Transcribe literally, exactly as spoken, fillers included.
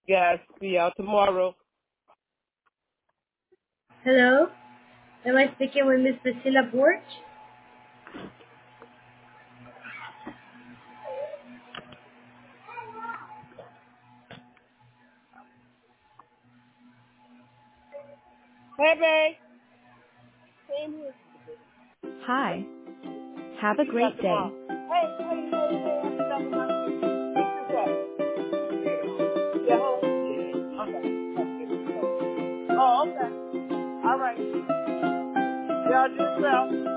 Guys, see y'all tomorrow. Hello? Am I speaking with Miss Priscilla Porch? Hey, babe. Same here. Hi. Have a See y'all great day. tomorrow. Hey, hey, hey, hey, I forgot what my sister. What's this at? Yeah, home. Yeah. Okay. Oh, okay. All right. Y'all do well.